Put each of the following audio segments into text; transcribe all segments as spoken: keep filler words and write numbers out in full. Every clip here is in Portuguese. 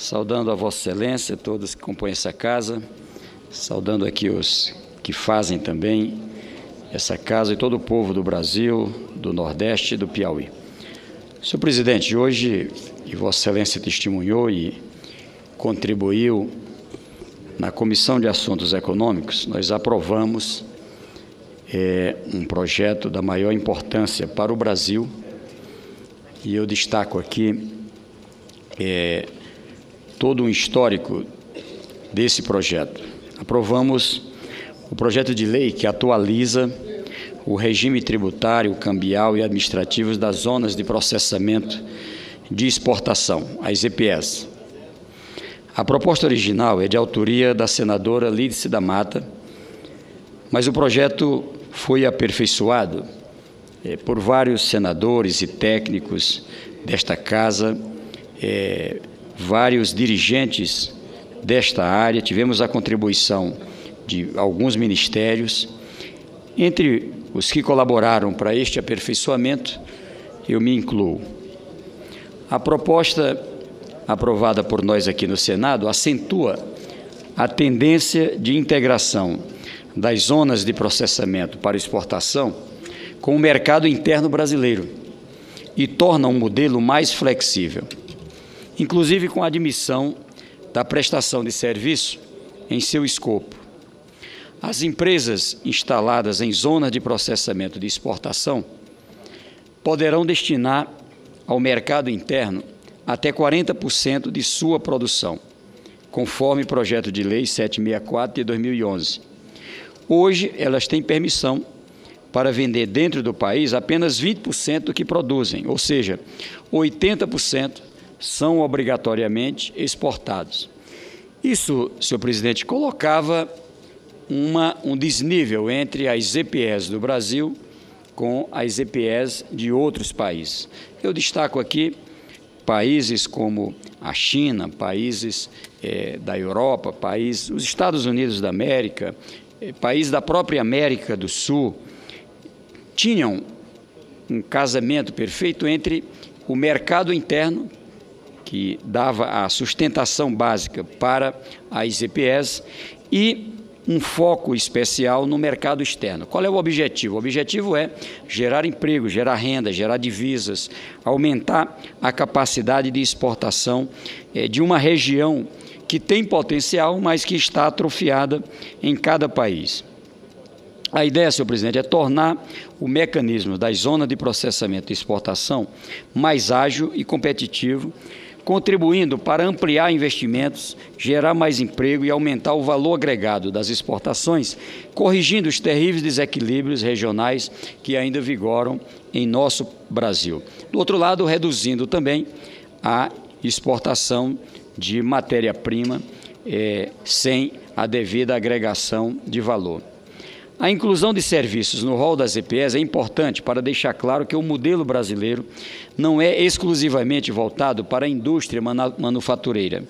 Saudando a Vossa Excelência, todos que compõem essa casa, saudando aqui os que fazem também essa casa e todo o povo do Brasil, do Nordeste e do Piauí. Senhor Presidente, hoje, e Vossa Excelência testemunhou e contribuiu na Comissão de Assuntos Econômicos, nós aprovamos é, um projeto da maior importância para o Brasil, e eu destaco aqui é, todo um histórico desse projeto. Aprovamos o projeto de lei que atualiza o regime tributário, cambial e administrativo das zonas de processamento de exportação, as E P Es. A proposta original é de autoria da senadora Lídice da Mata, mas o projeto foi aperfeiçoado é, por vários senadores e técnicos desta casa, é, vários dirigentes desta área, tivemos a contribuição de alguns ministérios. Entre os que colaboraram para este aperfeiçoamento, eu me incluo. A proposta aprovada por nós aqui no Senado acentua a tendência de integração das zonas de processamento para exportação com o mercado interno brasileiro e torna um modelo mais flexível, inclusive com a admissão da prestação de serviço em seu escopo. As empresas instaladas em zonas de processamento de exportação poderão destinar ao mercado interno até quarenta por cento de sua produção, conforme projeto de lei setecentos e sessenta e quatro de dois mil e onze. Hoje, elas têm permissão para vender dentro do país apenas vinte por cento do que produzem, ou seja, oitenta por cento são obrigatoriamente exportados. Isso, senhor presidente, colocava uma, um desnível entre as E P Es do Brasil com as E P Es de outros países. Eu destaco aqui países como a China, países é, da Europa, países, os Estados Unidos da América, é, países da própria América do Sul, tinham um casamento perfeito entre o mercado interno, que dava a sustentação básica para as E P Es, e um foco especial no mercado externo. Qual é o objetivo? O objetivo é gerar emprego, gerar renda, gerar divisas, aumentar a capacidade de exportação é, de uma região que tem potencial, mas que está atrofiada em cada país. A ideia, senhor presidente, é tornar o mecanismo das zonas de processamento e exportação mais ágil e competitivo, contribuindo para ampliar investimentos, gerar mais emprego e aumentar o valor agregado das exportações, corrigindo os terríveis desequilíbrios regionais que ainda vigoram em nosso Brasil. Do outro lado, reduzindo também a exportação de matéria-prima eh, sem a devida agregação de valor. A inclusão de serviços no rol das E P Es é importante para deixar claro que o modelo brasileiro não é exclusivamente voltado para a indústria manufatureira.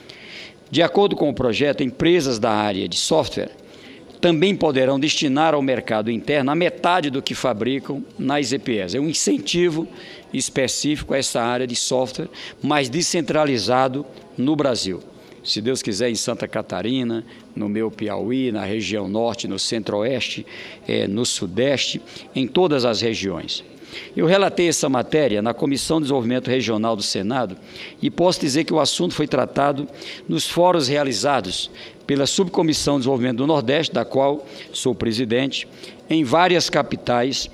De acordo com o projeto, empresas da área de software também poderão destinar ao mercado interno a metade do que fabricam nas E P Es. É um incentivo específico a essa área de software, mais descentralizado no Brasil. Se Deus quiser, em Santa Catarina, no meu Piauí, na região norte, no centro-oeste, eh, no sudeste, em todas as regiões. Eu relatei essa matéria na Comissão de Desenvolvimento Regional do Senado e posso dizer que o assunto foi tratado nos fóruns realizados pela Subcomissão de Desenvolvimento do Nordeste, da qual sou presidente, em várias capitais,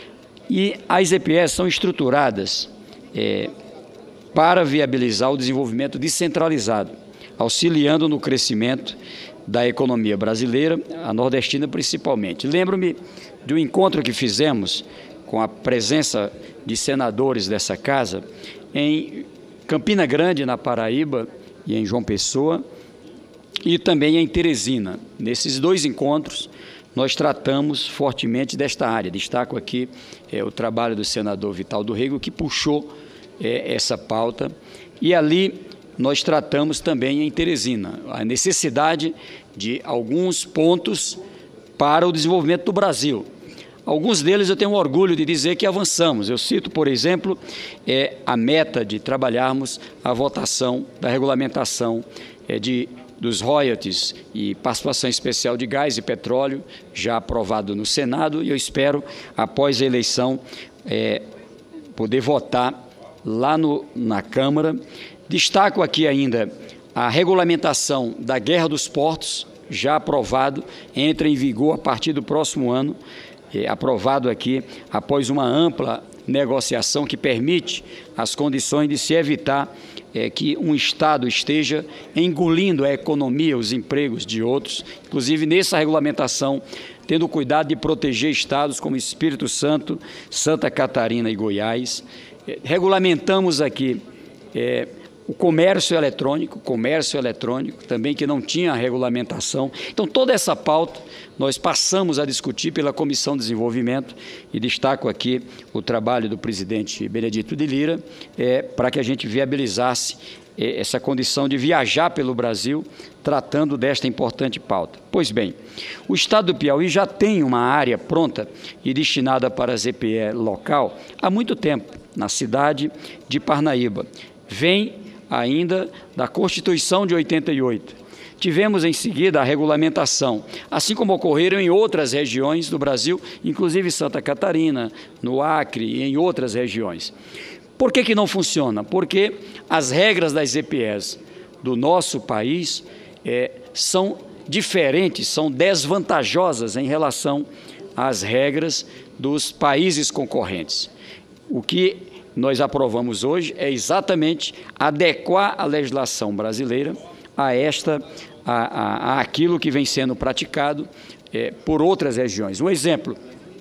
e as E P Es são estruturadas eh, para viabilizar o desenvolvimento descentralizado, auxiliando no crescimento da economia brasileira, a nordestina principalmente. Lembro-me de um encontro que fizemos com a presença de senadores dessa casa em Campina Grande, na Paraíba, e em João Pessoa, e também em Teresina. Nesses dois encontros, nós tratamos fortemente desta área. Destaco aqui é, o trabalho do senador Vital do Rego, que puxou é, essa pauta, e ali nós tratamos também em Teresina a necessidade de alguns pontos para o desenvolvimento do Brasil. Alguns deles eu tenho orgulho de dizer que avançamos. Eu cito, por exemplo, é, a meta de trabalharmos a votação da regulamentação é, de, dos royalties e participação especial de gás e petróleo, já aprovado no Senado, e eu espero, após a eleição, é, poder votar lá no, na Câmara. Destaco aqui ainda a regulamentação da Guerra dos Portos, já aprovado, entra em vigor a partir do próximo ano, é, aprovado aqui após uma ampla negociação que permite as condições de se evitar é, que um Estado esteja engolindo a economia, os empregos de outros, inclusive nessa regulamentação, tendo cuidado de proteger estados como Espírito Santo, Santa Catarina e Goiás. É, regulamentamos aqui é, o comércio eletrônico, comércio eletrônico também que não tinha regulamentação. Então, toda essa pauta nós passamos a discutir pela Comissão de Desenvolvimento e destaco aqui o trabalho do presidente Benedito de Lira é, para que a gente viabilizasse é, essa condição de viajar pelo Brasil tratando desta importante pauta. Pois bem, o Estado do Piauí já tem uma área pronta e destinada para a Z P E local há muito tempo, na cidade de Parnaíba. Vem ainda da Constituição de oitenta e oito. Tivemos em seguida a regulamentação, assim como ocorreram em outras regiões do Brasil, inclusive Santa Catarina, no Acre e em outras regiões. Por que que não funciona? Porque as regras das Z P Es do nosso país é, são diferentes, são desvantajosas em relação às regras dos países concorrentes. O que nós aprovamos hoje é exatamente adequar a legislação brasileira a esta, a, a, a aquilo que vem sendo praticado é, por outras regiões. Um exemplo,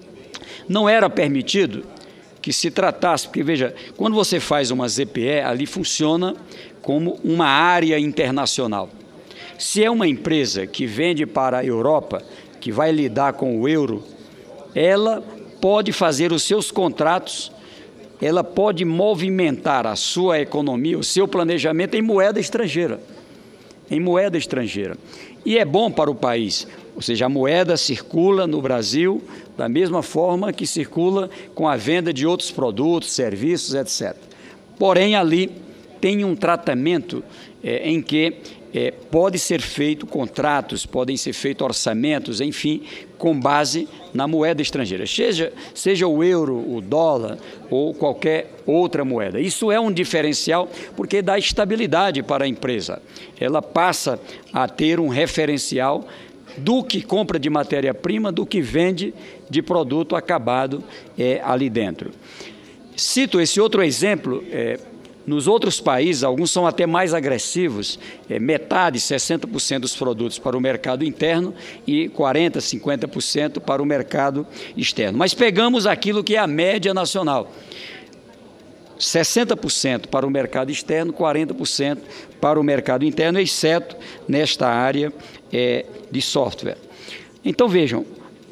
não era permitido que se tratasse, porque veja, quando você faz uma Z P E, ali funciona como uma área internacional. Se é uma empresa que vende para a Europa, que vai lidar com o euro, ela pode fazer os seus contratos, ela pode movimentar a sua economia, o seu planejamento em moeda estrangeira, em moeda estrangeira. E é bom para o país, ou seja, a moeda circula no Brasil da mesma forma que circula com a venda de outros produtos, serviços, etcétera. Porém, ali tem um tratamento é, em que é, pode ser feito contratos, podem ser feitos orçamentos, enfim, com base na moeda estrangeira, seja, seja o euro, o dólar ou qualquer outra moeda. Isso é um diferencial porque dá estabilidade para a empresa. Ela passa a ter um referencial do que compra de matéria-prima, do que vende de produto acabado é, ali dentro. Cito esse outro exemplo, é, nos outros países, alguns são até mais agressivos, é, metade, sessenta por cento dos produtos para o mercado interno e quarenta por cento, cinquenta por cento para o mercado externo. Mas pegamos aquilo que é a média nacional, sessenta por cento para o mercado externo, quarenta por cento para o mercado interno, exceto nesta área é, de software. Então vejam,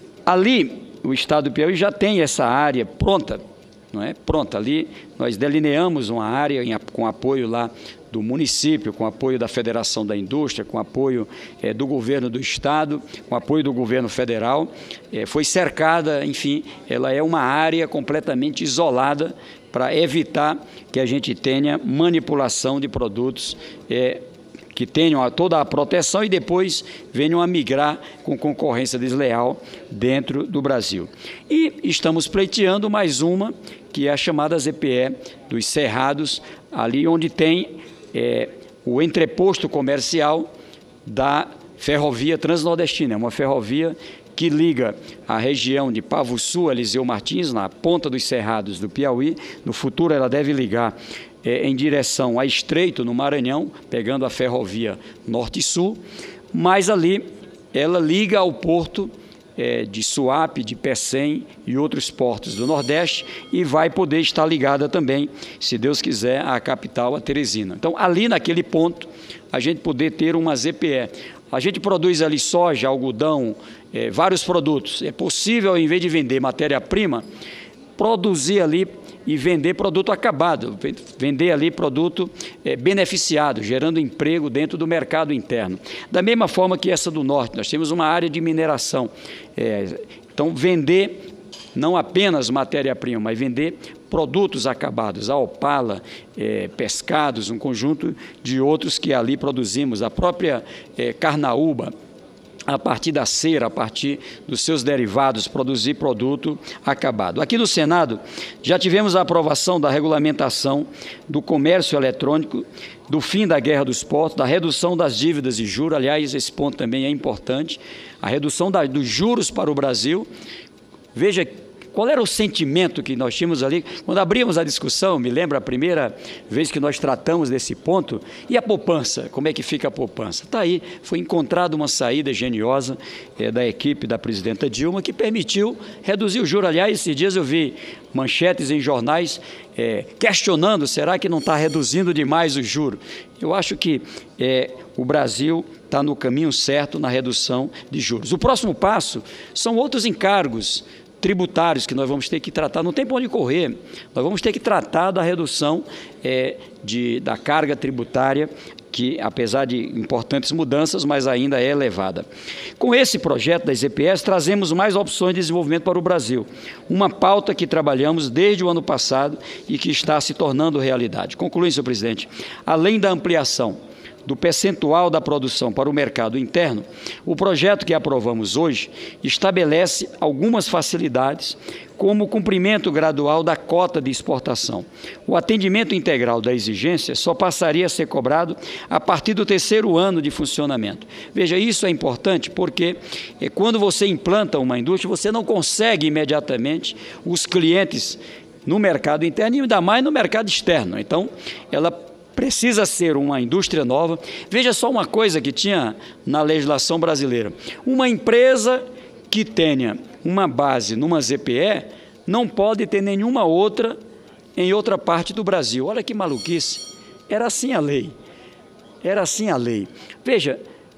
ali o Estado do Piauí já tem essa área pronta, não é? Pronto, ali nós delineamos uma área em, com apoio lá do município, com apoio da Federação da Indústria, com apoio é, do governo do Estado, com apoio do governo federal, é, foi cercada, enfim, ela é uma área completamente isolada para evitar que a gente tenha manipulação de produtos é, que tenham toda a proteção e depois venham a migrar com concorrência desleal dentro do Brasil. E estamos pleiteando mais uma, que é a chamada Z P E dos Cerrados, ali onde tem é, o entreposto comercial da ferrovia transnordestina, é uma ferrovia que liga a região de Pavussu, Eliseu Martins, na ponta dos Cerrados do Piauí. No futuro ela deve ligar é, em direção a Estreito, no Maranhão, pegando a ferrovia norte-sul, mas ali ela liga ao porto é, de Suape, de Pecém e outros portos do Nordeste e vai poder estar ligada também, se Deus quiser, à capital, a Teresina. Então, ali naquele ponto, a gente poder ter uma Z P E. A gente produz ali soja, algodão, é, vários produtos. É possível, em vez de vender matéria-prima, produzir ali e vender produto acabado, vender ali produto é, beneficiado, gerando emprego dentro do mercado interno. Da mesma forma que essa do Norte, nós temos uma área de mineração. É, então, vender não apenas matéria-prima, mas vender produtos acabados, a Opala, é, pescados, um conjunto de outros que ali produzimos, a própria é, carnaúba, a partir da cera, a partir dos seus derivados, produzir produto acabado. Aqui no Senado, já tivemos a aprovação da regulamentação do comércio eletrônico, do fim da guerra dos portos, da redução das dívidas e juros. Aliás, esse ponto também é importante, a redução da, dos juros para o Brasil. Veja qual era o sentimento que nós tínhamos ali, quando abrimos a discussão, me lembro a primeira vez que nós tratamos desse ponto, e a poupança, como é que fica a poupança? Está aí, foi encontrada uma saída geniosa é, da equipe da presidenta Dilma, que permitiu reduzir o juro. Aliás, esses dias eu vi manchetes em jornais é, questionando, será que não está reduzindo demais o juro? Eu acho que é, o Brasil está no caminho certo na redução de juros. O próximo passo são outros encargos tributários que nós vamos ter que tratar, não tem para onde correr, nós vamos ter que tratar da redução é, de, da carga tributária, que apesar de importantes mudanças, mas ainda é elevada. Com esse projeto das E P S, trazemos mais opções de desenvolvimento para o Brasil, uma pauta que trabalhamos desde o ano passado e que está se tornando realidade. Concluindo, senhor presidente, além da ampliação do percentual da produção para o mercado interno, o projeto que aprovamos hoje estabelece algumas facilidades, como o cumprimento gradual da cota de exportação. O atendimento integral da exigência só passaria a ser cobrado a partir do terceiro ano de funcionamento. Veja, isso é importante porque é, quando você implanta uma indústria, você não consegue imediatamente os clientes no mercado interno e ainda mais no mercado externo. Então, ela precisa ser uma indústria nova. Veja só uma coisa que tinha na legislação brasileira. Uma empresa que tenha uma base numa Z P E não pode ter nenhuma outra em outra parte do Brasil. Olha que maluquice. Era assim a lei. Era assim a lei. Veja,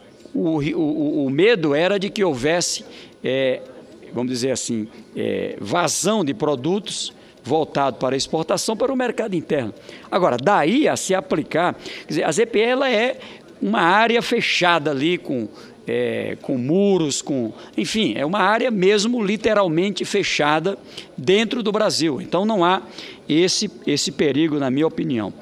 o, o, o medo era de que houvesse, é, vamos dizer assim, é, vazão de produtos voltado para a exportação para o mercado interno. Agora, daí a se aplicar, quer dizer, a Z P E ela é uma área fechada ali com, é, com muros, com, enfim, é uma área mesmo literalmente fechada dentro do Brasil. Então não há esse, esse perigo, na minha opinião.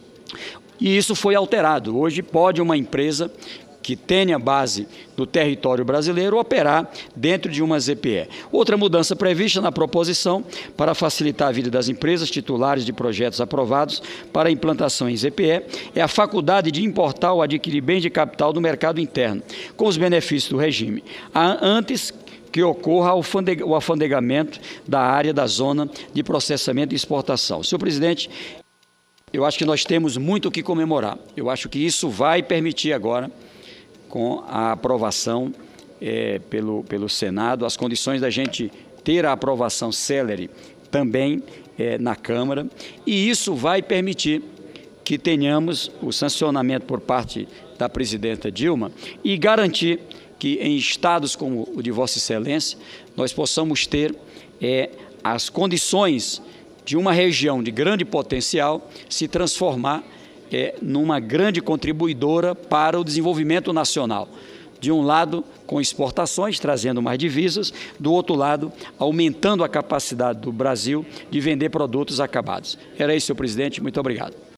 E isso foi alterado. Hoje pode uma empresa que tenha base no território brasileiro operar dentro de uma Z P E. Outra mudança prevista na proposição para facilitar a vida das empresas titulares de projetos aprovados para implantação em Z P E é a faculdade de importar ou adquirir bens de capital do mercado interno, com os benefícios do regime, antes que ocorra o alfandegamento da área da zona de processamento e exportação. Senhor presidente, eu acho que nós temos muito o que comemorar. Eu acho que isso vai permitir agora, com a aprovação é, pelo, pelo Senado, as condições da gente ter a aprovação célere também é, na Câmara, e isso vai permitir que tenhamos o sancionamento por parte da presidenta Dilma e garantir que em estados como o de Vossa Excelência nós possamos ter é, as condições de uma região de grande potencial se transformar É, numa grande contribuidora para o desenvolvimento nacional. De um lado, com exportações, trazendo mais divisas, do outro lado, aumentando a capacidade do Brasil de vender produtos acabados. Era isso, senhor presidente. Muito obrigado.